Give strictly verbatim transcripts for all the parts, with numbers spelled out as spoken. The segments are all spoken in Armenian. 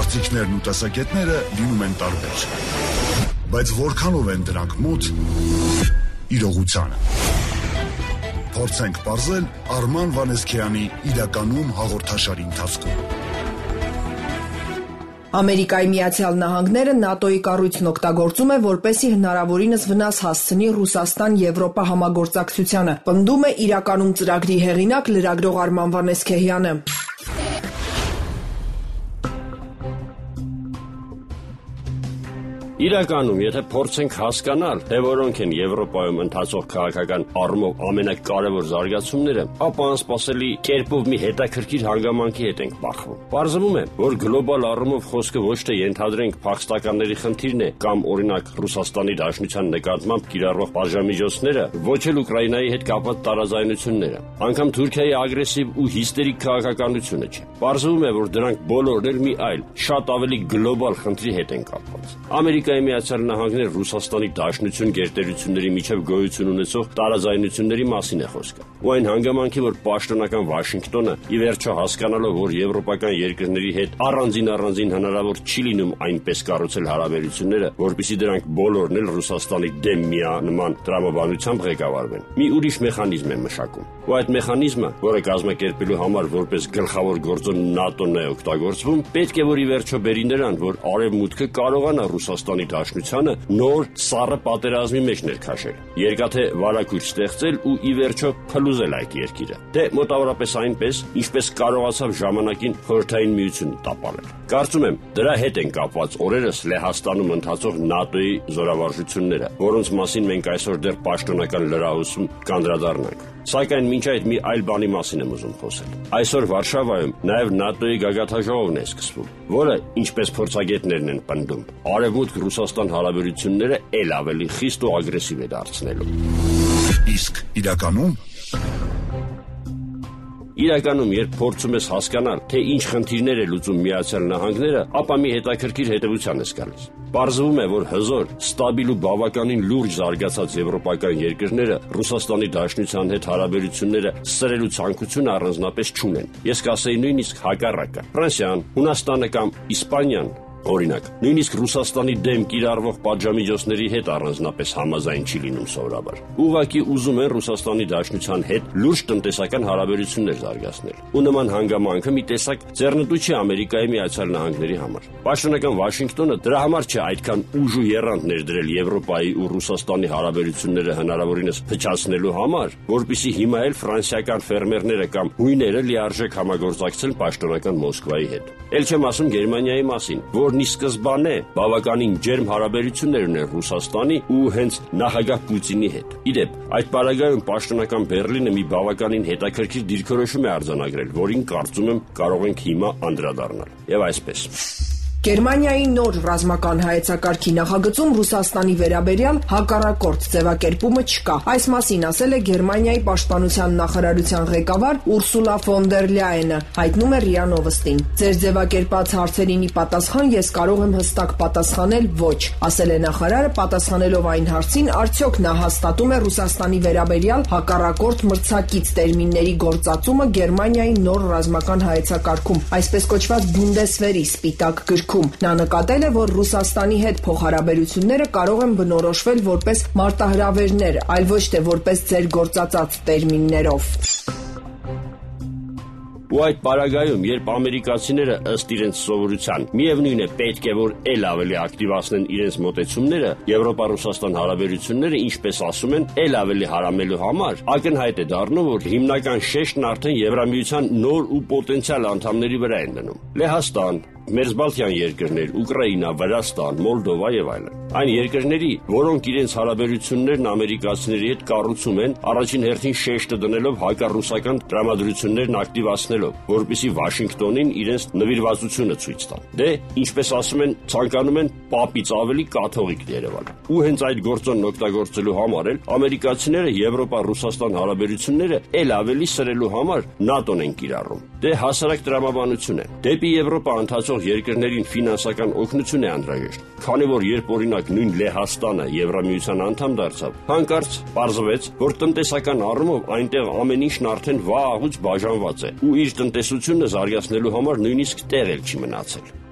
կարծիքներն ու տեսակետները լինում են տարբեր։ Բայց որքանով են դրանք մոտ իրողությանը։ Փորձենք բարձել Արման Վանեսքյանի իրականում հաղորդաշարի ընթացքում։ Ամերիկայի Միացյալ Նահանգները ՆԱՏՕ-ի կառույցն օգտագործում է, որպեսզի հնարավորինս վնաս հասցնի Ռուսաստան-Եվրոպա համագործակցությանը, պնդում է իրականում ծրագրի հեղինակ լրագրող Արման Վանեսքեյանը։ Իրականում, եթե փորձենք հասկանալ, թե որոնք են Եվրոպայում ընթացող քաղաքական առումով ամենակարևոր զարգացումները, ապա անսպասելի կերպով մի հետաքրքիր հանգամանքի հետ ենք բախվում։ Պարզվում է, որ գլոբալ առումով խոսքը ոչ թե ենթադրենք փախստականների խնդիրն է կամ օրինակ Ռուսաստանի Դաշնության նկատմամբ կիրառվող պատժամիջոցները, ոչ էլ Ուկրաինայի հետ կապված տարաձայնությունները, անգամ Թուրքիայի ագրեսիվ ու հիստերիկ քաղաքականությունը չէ։ Պարզվում է, որ դրանք բոլորն էլ մի այլ, շատ ավելի գլոբալ խնդրի հետ են կապված։ Ամերիկայի Միացյալ Նահանգները Ռուսաստանի Դաշնություն գերտերությունների միջև գոյություն ունեցող տարաձայնությունների մասին է խոսքը։ Ու այն հանգամանքի, որ պաշտոնական Վաշինգտոնը ի վերջո հասկանալով, որ եվրոպական երկրների հետ առանձին-առանձին հնարավոր չի լինում այնպես կառուցել հարաբերությունները, որպեսզի դրանք բոլորն էլ Ռուսաստանի դեմ միանման տրամաբանությամբ ղեկավարվեն, մի ուրիշ մեխանիզմ է մշակում։ Ու այդ մեխանիզմը, որը կազմակերպելու համար որպես գլխավոր գործոն ՆԱՏՕ-ն է օգտագործվում, պետք է որ ի վերջո բերի նրան, որ Արևմուտքը կարողանա Ռուսաստանի Դաշնությանը նոր սառը պատերազմի մեջ ներքաշել, երկաթե վարակույր ստեղծել ու ի վերջո փլուզել այդ երկիրը։ Դե մոտավորապես այնպես, ինչպես կարողացավ ժամանակին Խորհրդային Միությունը տապալել։ Կարծում եմ, դրա հետ են կապված օրերս Լեհաստանում ընթացող ՆԱՏՕ-ի զորավարժությունները, որոնց մասին մենք այսօր դեռ պաշտոնական լրահոսում կանդրադառնանք։ Սակայն մինչ այդ մի այլ բանի մասին եմ ուզում խոսել։ Այսօր Վարշավայում նաև ՆԱՏՕ-ի գագաթաժողովն է սկսվում, որը, ինչպես փորձագետներն են պնդում, Արևմուտք-Ռուսաստան հարաբերությունները ել ավելի խիստ ու ագրեսիվ է դարձնելու։ Իսկ իրականում Իրականում, երբ փորձում ես հասկանալ, թե ինչ խնդիրներ է լուծում Միացյալ Նահանգները, ապա մի հետաքրքիր հետևության ես գալիս։ Պարզվում է, որ հզոր, ստաբիլ ու բավականին լուրջ զարգացած եվրոպական երկրները Ռուսաստանի Դաշնության հետ հարաբերությունները սրելու ցանկություն առանձնապես չունեն։ Ես կասեի նույնիսկ հակառակը։ Ֆրանսիան, Հունաստանը կամ Իսպանիան, օրինակ, նույնիսկ Ռուսաստանի դեմ կիրառվող պատժամիջոցների հետ առանձնապես համաձայն չի լինում սովորաբար։ Ուղղակի ուզում են Ռուսաստանի Դաշնության հետ լուրջ տնտեսական հարաբերություններ զարգացնել։ Ու նման հանգամանքը մի տեսակ ձեռնտու չի Ամերիկայի Միացյալ Նահանգների համար։ Պաշտոնական Վաշինգտոնը դրա համար չէ այդքան ուժ ու եռանդ ներդրել Եվրոպայի ու Ռուսաստանի հարաբերությունները հնարավորինս փչացնելու համար, որպեսզի հիմա էլ ֆրանսիական ֆերմերները կամ հույները լիարժեք համագործակցեն պաշտոնական Մոսկվայի հետ։ Էլ չեմ ասում Գերմանիայի մասին, որն ի սկզբանե բավականին ջերմ հարաբերություններ ուներ Ռուսաստանի ու հենց նախագահ Պուտինի հետ։ Իդեպ, այդ պարագայում պաշտոնական Բերլինը մի բավականին հետաքրքիր դիրքորոշում է արձանագրել, որին կարծում եմ կարող ենք հիմա անդրադառնալ։ Եվ այսպես. Գերմանիայի նոր ռազմական հայեցակարգի նախագծում Ռուսաստանի վերաբերյալ հակառակորդ ձևակերպումը չկա։ Այս մասին ասել է Գերմանիայի պաշտպանության նախարարության ղեկավար Ուրսուլա ֆոն դեր Լյայենը, հայտնում է ՌԻԱ Նովոստին։ Ձեր ձևակերպած հարցերին ի պատասխան ես կարող եմ հստակ պատասխանել ոչ, ասել է նախարարը, պատասխանելով այն հարցին, արդյոք նա հաստատում է Ռուսաստանի վերաբերյալ հակառակորդ մրցակից տերմինների գործածումը Գերմանիայի նոր ռազմական հայեցակարգում, այսպես կոչված Բունդեսվերի սպիտակ գրքում։ Նա նկատել է, որ Ռուսաստանի հետ փոխհարաբերությունները կարող են բնորոշվել որպես մարտահրավերներ, այլ ոչ թե որպես ձեր գործածած տերմիններով։ Ու այդ պարագայում, երբ ամերիկացիները ըստ իրենց սովորության միևնույն է պետք է որ ել ավելի ակտիվացնեն իրենց մոտեցումները, Եվրոպա-Ռուսաստան հարաբերությունները, ինչպես ասում են, ել ավելի հարամելու համար, ակնհայտ է դառնում, որ հիմնական շեշտն արդեն Եվրամիության նոր ու պոտենցիալ անդամների վրա են դնում։ Լեհաստան, Մերձբալթյան երկրներ, Ուկրաինա, Վրաստան, Մոլդովա եւ այլն։ Այն երկրների, որոնք իրենց հարաբերություններն ամերիկացիների հետ կառուցում են, առաջին հերթին շեշտը դնելով հակառուսական տրամադրություններն ակտիվացնելով, որպեսզի Վաշինգտոնին իրենց նվիրվածությունը ցույց տան։ Դե, ինչպես ասում են, ցանկանում են պապից ավելի կաթողիկ Երևան։ Ու հենց այդ գործոնն օգտագործելու համար էլ ամերիկացիները Եվրոպա-Ռուսաստան հարաբերությունները ել ավելի սրելու համար ՆԱՏՕ-ն են կիրառում։ Դե հասարակ տրամաբանություն է։ Դեպի Եվրոպա ընթացող երկրներին ֆինանսական օգնություն է անհրաժեշտ, քանի որ երբ օրինակ նույն Լեհաստանը Եվրամիության անդամ դարձավ, հանկարծ պարզվեց, որ տնտեսական առումով այնտեղ ամեն ինչն արդեն վաղուց բաժանված է ու իր տնտեսությունը զարգացնելու համար նույնիսկ տեղ էլ չի մնացել։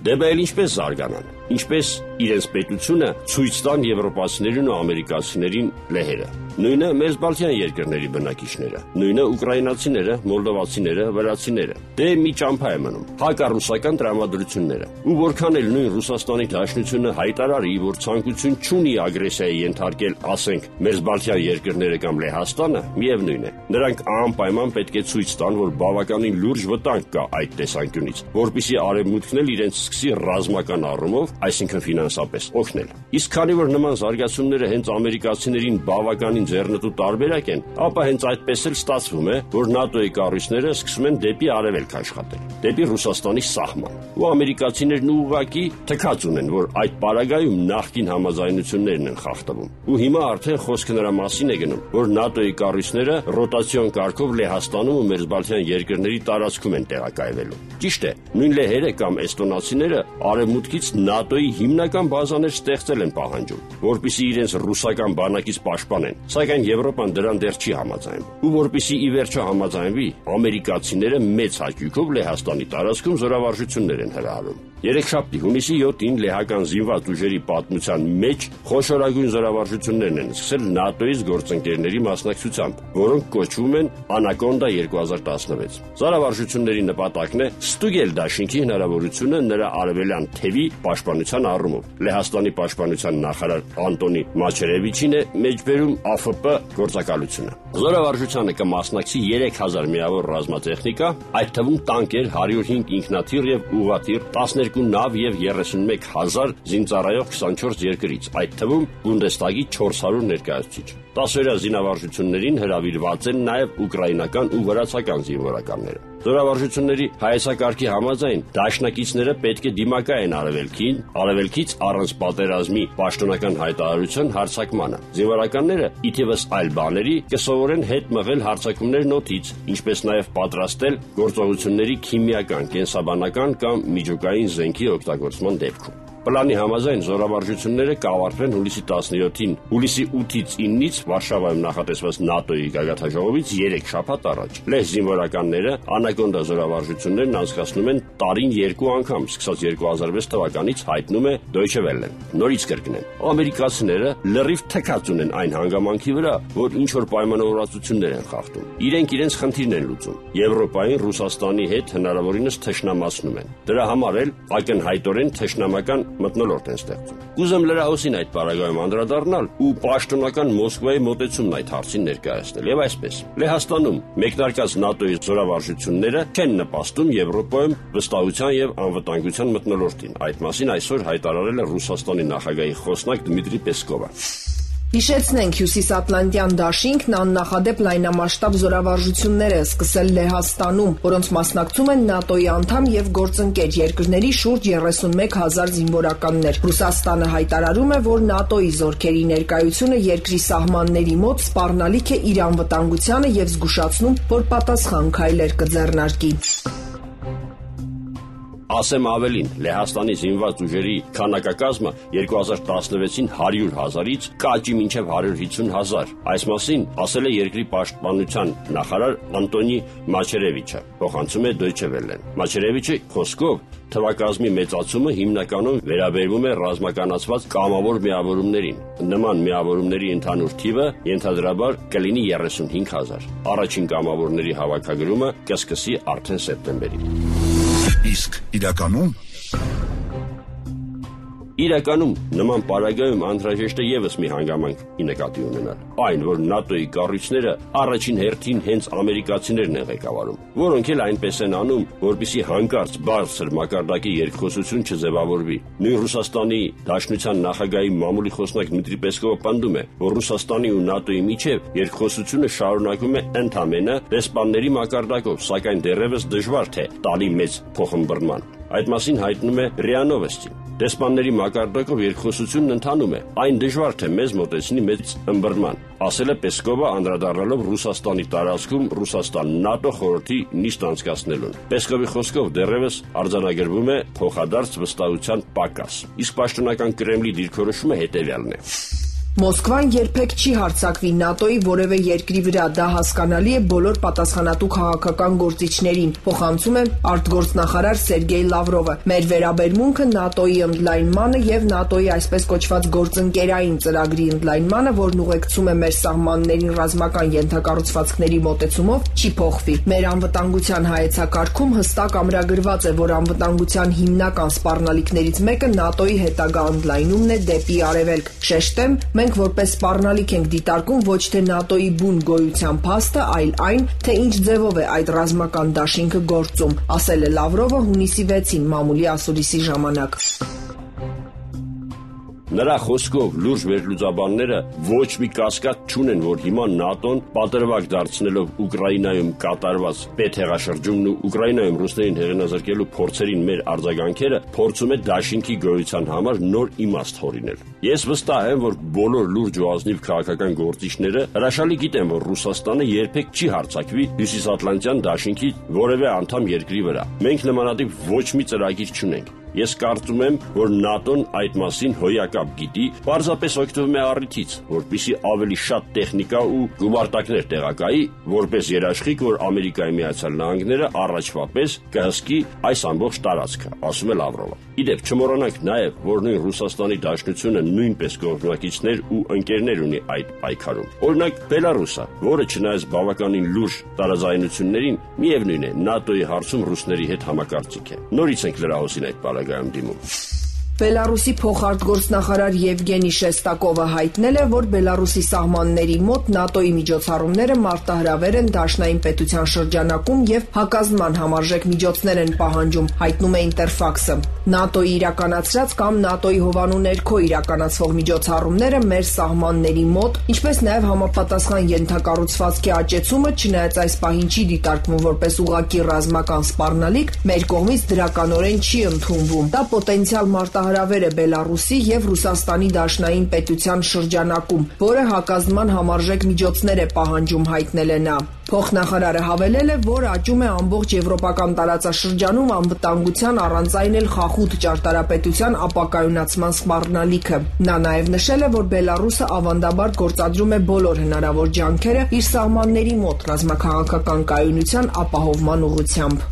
Դե բա ինչպես զարգանան, ինչպես իրենց պետությունը ցույց տան եվրոպացիներին ու ամերիկացիներին լեհերը։ Նույնը մերձբալթյան երկրների բնակիչները, նույնը ուկրաինացիները, մոլդովացիները, վրացիները։ Դե մի ճամփա է մնում հակառուսական տրամադրությունները։ Ու որքան էլ նույն Ռուսաստանի Դաշնությունը հայտարարի, որ ցանկություն չունի ագրեսիայի ենթարկել, ասենք, մերձբալթյան երկրները կամ Լեհաստանը, միևնույն է։ Նրանք անպայման պետք է ցույց տան, որ բավականին լուրջ վտանգ կա այդ տեսանկյունից, որպեսզի արևմուտքն էլ իրենց սկսի ռազմական առումով, այսինքն ֆինանսապես օգնել։ Իսկ քանի որ նման զարգացումները հենց ամերիկացիներին բավականին ձեռնտու տարբերակ են, ապա հենց այդպես էլ ստացվում է, որ ՆԱՏՕ-ի կառույցները սկսում են դեպի արևելք աշխատել, դեպի Ռուսաստանի սահման։ Ու ամերիկացիներն ուղղակի թքած ունեն, որ այդ պարագայում նախկին համաձայնություններն են խախտվում։ Ու հիմա արդեն խոսքը նրա մասին է գնում, որ ՆԱՏՕ-ի կառույցները ռոտացիոն կարգով Լեհաստանում ու մերձբալթյան երկրների տարածքում են տեղակայվելու։ Ճիշտ է, նույն լեհերը կամ էստոնացիները արևմուտքից ՆԱՏՕ-ի հիմնական բազաներ ստեղծել են պահանջում, որպեսզի իրենց ռուսական բանակից պաշտպանեն, սակայն Եվրոպան դրան դեռ չի համաձայնում։ Ու որպեսզի ի վերջո համաձայնվի, ամերիկացիները մեծ հաճույքով Լեհաստանի տարածքում զորավարժություններ են հրահրում։ Երեքշաբթի հունիսի յոթին լեհական զինված ուժերի պատմության մեջ խոշորագույն զորավարժություններն են սկսել ՆԱՏՕ-ից գործընկերների մասնակցությամբ, որոնք կոչվում են Անակոնդա երկու հազար տասնվեց։ Զորավարժությունների նպատակն է ստուգել դաշինքի հնարավորությունը նրա արևելյան թևի պաշտպանության առումով։ Լեհաստանի պաշտպանության նախարար Անտոնի Մաչերևիչին է մեջբերում Ա Ֆ Պ գործակալությունը։ Զորավարժությանը կմասնակցի երեք հազար միավոր ռազմատեխնիկա, այդ թվում տանկեր, հարյուր հինգ ինքնաթիռ եւ ուղղաթիռ, տասներկու նավ եւ երեսունմեկ հազար զինծառայող քսանչորս երկրից, այդ թվում Բունդեստագի չորս հարյուր ներկայացուցիչ։ Տասօրյա զինավարժություններին հրավիրված են նաև ուկրաինական ու վրացական զինվորականները։ Զորավարժությունների հայեցակարգի համաձայն դաշնակիցները պետք է դիմակայեն արևելքին, արևելքից առանց պատերազմի պաշտոնական հայտարարության հարձակմանը։ Զինվորականները ի թիվս այլ բաների կսովորեն հետ մղել հարձակումներն օդից, ինչպես նաև պատրաստել գործողությունների քիմիական, կենսաբանական կամ միջուկային զենքի օգտագործման դեպքում։ Պլանի համաձայն զորավարժությունները կավարտվեն հուլիսի տասնյոթին, հուլիսի ութից իննից Վարշավայում նախատեսված ՆԱՏՕ-ի գագաթնաժողովից երեք շաբաթ առաջ։ Լեհ զինվորականները Անակոնդա զորավարժություններն անցկացնում են տարին երկու անգամ, սկսած երկու հազար վեց թվականից, հայտնում է Deutsche Welle-ն։ Նորից կրկնեմ, ամերիկացիները լրիվ թքած ունեն այն հանգամանքի վրա, որ ինչ որ պայմանավորվածություններ են խախտում։ Իրենք իրենց խնդիրն են լուծում։ Եվրոպային Ռուսաստանի հետ հնարավորինս թշնամացնում են։ Դրա համար էլ ակնհայտորեն թշնամական մթնոլորտ են ստեղծում։ Կուզեմ լրահոսին այդ պարագայում անդրադառնալ ու պաշտոնական Մոսկվայի մոտեցումն այդ հարցին ներկայացնել։ Եվ այսպես, Լեհաստանում մեկնարկած ՆԱՏՕ-ի զորավարժությունները չեն նպաստում Եվրոպայում վստահության եւ անվտանգության մթնոլորտին։ Այդ մասին այսօր հայտարարել է Ռուսաստանի նախագահի խոսնակ Դմիտրի Պեսկովը։ Հիշեցնենք, Հյուսիսատլանտյան դաշինքն աննախադեպ լայնամասշտաբ զորավարժություններ է սկսել Լեհաստանում, որոնց մասնակցում են ՆԱՏՕ-ի անդամ եւ գործընկեր երկրների շուրջ երեսունմեկ հազար զինվորականներ։ Ռուսաստանը հայտարարում է, որ ՆԱՏՕ-ի զորքերի ներկայությունը երկրի սահմանների մոտ սպառնալիք է իր անվտանգությանը եւ զգուշացնում, որ պատասխան քայլեր կձեռնարկի։ Ասեմ ավելին, Լեհաստանի զինված ուժերի քանակակազմը երկու հազար տասնվեցին հարյուր հազարից կաճի մինչև հարյուր հիսուն հազար։ Այս մասին ասել է երկրի պաշտպանության նախարար Անտոնի Մաչերևիչը, փոխանցում է Deutsche Welle-ն։ Մաչերևիչի խոսքով թվակազմի մեծացումը հիմնականում վերաբերվում է ռազմականացված կամավոր միավորումներին։ Նման միավորումների ընդհանուր թիվը ենթադրաբար կլինի երեսունհինգ հազար։ Առաջին կամավորների հավաքագրումը կսկսի արդեն սեպտեմբերին։ Իսկ իրականում Իրականում նման պարագայում անհրաժեշտ է եւս մի հանգամանք նկատի ունենալ, այն որ ՆԱՏՕ-ի կառույցները առաջին հերթին հենց ամերիկացիներն են ղեկավարում, որոնք էլ այնպես են անում, որպեսզի հանկարծ բարձր մակարդակի երկխոսություն չձևավորվի։ Նույն Ռուսաստանի Դաշնության նախագահի մամուլի խոսնակ Դմիտրի Պեսկովը պնդում է, որ Ռուսաստանի ու ՆԱՏՕ-ի միջև երկխոսությունը շարունակվում է ընդամենը դեսպանների մակարդակով, սակայն դեռևս դժվար թե տալի մեծ փոխըմբռնման։ Այդ մասին հայտնում է ՌԻԱ Նովոստին։ Դեսպանների մակարդակով երկխոսությունն ընթանում է, այն դժվար թե մեզ մոտեցնի մեծ ըմբռնման, ասել է Պեսկովը անդրադառնալով Ռուսաստանի տարածքում Ռուսաստան-ՆԱՏՕ խորհրդի նիստ անցկացնելուն։ Պեսկովի խոսքով դեռևս արձանագրվում է փոխադարձ վստահության պակաս, իսկ պաշտոնական Կրեմլի դիրքորոշումը հետևյալն է։ Մոսկվան երբեք չի հարձակվի ՆԱՏՕ-ի որևէ երկրի վրա, դա հասկանալի է բոլոր պատասխանատու քաղաքական գործիչներին, փոխանցում է արտգործնախարար Սերգեյ Լավրովը։ Մեր վերաբերմունքը ՆԱՏՕ-ի ընդլայնմանը եւ ՆԱՏՕ-ի այսպես կոչված գործընկերային ծրագրի ընդլայնմանը, որն ուղեկցում է մեր սահմաններին ռազմական ենթակառուցվածքների մոտեցումով, չի փոխվի։ Մեր անվտանգության հայեցակարգում հստակ ամրագրված է, որ անվտանգության հիմնական սպառնալիքներից մեկը ՆԱՏՕ-ի հետագա ընդլայնումն է դեպի արևելք։ Շեշտեմ, մենք որպես սպառնալիք ենք դիտարկում ոչ թե ՆԱՏՕ-ի բուն գոյության փաստը, այլ այն, թե ինչ ձևով է այդ ռազմական դաշինքը գործում, ասել է Լավրովը հունիսի վեցին մամուլի ասուլիսի ժամանակ։ Նրա խոսքով լուրջ վերլուծաբանները ոչ մի կասկած չունեն, որ հիմա ՆԱՏՕ-ն պատրվակ դարձնելով Ուկրաինայում կատարված պետհեղաշրջումն ու Ուկրաինայում ռուսներին հեղինազրկելու փորձերին մեր արձագանքերը փորձում է դաշինքի գոյության համար նոր իմաստ հորինել։ Ես վստահ եմ, որ բոլոր լուրջ ու ազնիվ քաղաքական գործիչները հրաշալի գիտեն, որ Ռուսաստանը երբեք չի հարձակվի Հյուսիսատլանտյան դաշինքի որևէ անդամ երկրի վրա։ Մենք նմանատիպ ոչ մի ծրագիր չունենք։ Ես կարծում եմ, որ ՆԱՏՕ-ն այդ մասին հոյակապ գիտի, պարզապես օգտվում է առիթից, որպեսզի ավելի շատ տեխնիկա ու գումարտակներ տեղակայի, որպես երաշխիք, որ Ամերիկայի Միացյալ Նահանգները առաջվա պես կհսկի այս ամբողջ տարածքը, ասում է Լավրովը։ Իդեպ չմոռանանք նաև, որ նույն Ռուսաստանի Դաշնությունը նույնպես կողմնակիցներ ու ընկերներ ունի այդ պայքարում։ Օրինակ Բելարուսը, որը չնայած բավականին լուրջ տարաձայնություններին, միևնույն է ՆԱՏՕ-ի հարցում ռուսների հետ համակարծիք է։ Նորից ենք լրահոսին այդ բալագայում դիմում։ Բելարուսի փոխարտգործնախարար Եվգենի Շեստակովը հայտնել է, որ Բելարուսի սահմանների մոտ ՆԱՏՕ-ի միջոցառումները մարտահրավեր են դաշնային պետության շրջանակում եւ հակազդման համարժեք միջոցներ են պահանջում, հայտնում է Ինտերֆաքսը։ ՆԱՏՕ-ի իրականացրած կամ ՆԱՏՕ-ի հովանու ներքո իրականացվող միջոցառումները մեր սահմանների մոտ, ինչպես նաեւ համապատասխան ենթակառուցվածքի աճեցումը, չնայած այս պահին չի դիտարկվում որպես ուղղակի ռազմական սպառնալիք, մեր կողմից դրականորեն չի ընդունվում։ Դա պոտենցիալ մարտահրավեր է Բելարուսի եւ Ռուսաստանի Դաշնային պետության շրջանակում, որը հակազդման համարժեք միջոցներ է պահանջում, հայտնել է նա։ Փոխնախարարը հավելել է, որ աճում է ամբողջ եվրոպական տարածաշրջանում անվտանգության առանց այն էլ խախուտ ճարտարապետության ապակայունացման սպառնալիքը։ Նա նաև նշել է, որ Բելարուսը ավանդաբար գործադրում է բոլոր հնարավոր ջանքերը իր սահմանների մոտ ռազմաքաղաքական կայունության ապահովման ուղղությամբ։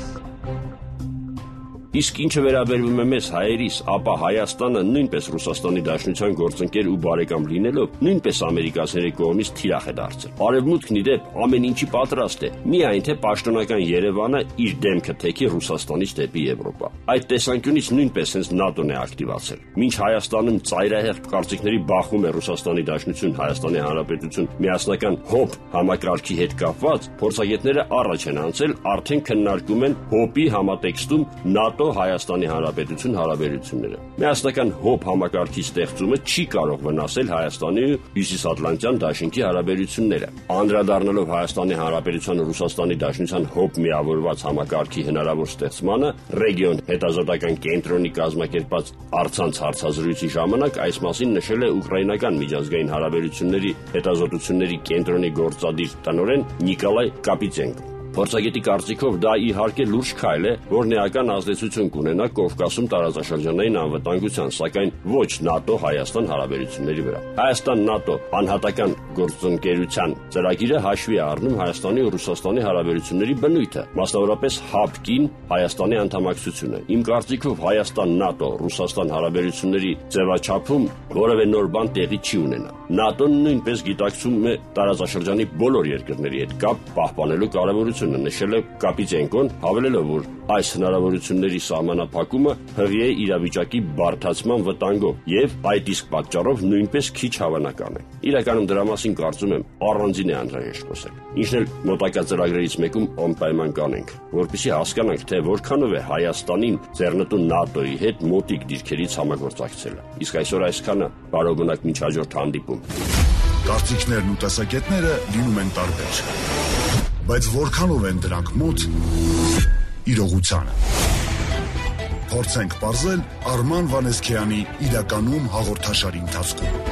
Իսկ ինչը վերաբերվում է մեզ հայերիս, ապա Հայաստանը նույնպես Ռուսաստանի Դաշնության գործընկեր ու բարեկամ լինելով, նույնպես ամերիկացիների կողմից թիրախ է դարձել։ Արևմուտքն իդեպ ամեն ինչի պատրաստ է, միայն թե պաշտոնական Երևանը իր դեմքը թեքի Ռուսաստանից դեպի Եվրոպա։ Այդ տեսանկյունից նույնպես հենց ՆԱՏՕ-ն է ակտիվացել։ Մինչ Հայաստանում ծայրահեղ կարծիքների բախում է Ռուսաստանի Դաշնություն, Հայաստանի Հանրապետություն միասնական հոբ համակարգի հետ կապված, փորձագետները առաջ են անցել, արդեն քննարկում են հոբի համատեքստում ՆԱՏՕ Հայաստանի Հանրապետություն հարաբերությունները։ Միասնական հոբ համակարգի ստեղծումը չի կարող վնասել Հայաստանի ու Հյուսիսատլանտյան դաշինքի հարաբերությունները։ Անդրադառնալով Հայաստանի Հանրապետության ու Ռուսաստանի Դաշնության հոբ միավորված համակարգի հնարավոր ստեղծմանը, ռեգիոն հետազոտական կենտրոնի կազմակերպած առցանց հարցազրույցի ժամանակ այս մասին նշել է ուկրաինական միջազգային հարաբերությունների հետազոտությունների կենտրոնի գործադիր տնօրեն Նիկոլայ Կապիցենկոն։ Փորձագետի կարծիքով դա իհարկե լուրջ քայլ է, որն էական ազդեցություն կունենա Կովկասում տարածաշրջանային անվտանգության, սակայն ոչ ՆԱՏՕ-Հայաստան հարաբերությունների վրա։ Հայաստան-ՆԱՏՕ անհատական գործընկերության ծրագիրը հաշվի է առնում Հայաստանի ու Ռուսաստանի հարաբերությունների բնույթը, մասնավորապես հապկին Հայաստանի անդամակցությունը։ Իմ կարծիքով Հայաստան-ՆԱՏՕ-Ռուսաստան հարաբերությունների ձևաչափում որևէ նոր բան տեղի չի ունենա։ ՆԱՏՕ-ն նույնպես գիտակցում է տարածաշրջանի բոլոր երկրների հետ կապ պահպանելու կարևորությունը, նշել է Կապիցենկոն, հավելելով, որ այս հնարավորությունների սահմանափակումը հղի է իրավիճակի բարդացման վտանգով եւ այդ իսկ պատճառով նույնպես քիչ հավանական է։ Իրականում դրա մասին կարծում եմ առանձին է անհրաժեշտ խոսել։ Ինչն էլ մոտակա ծրագրերից մեկում անպայման կանենք, որպեսզի հասկանանք, թե որքանով է Հայաստանին ձեռնտու ՆԱՏՕ-ի հետ մոտիկ դիրքերից համագործակցելը։ Իսկ այսօր այսքանը, բարով մնաք մինչ հաջորդ հանդիպում։ Կարծիքներն ու տեսակետները լինում են տարբեր, բայց որքանով են դրանք մոտ իրողությանը։ Փորձենք պարզել Արման Վանեսքյանի իրականում հաղորդաշարի ընթացքում։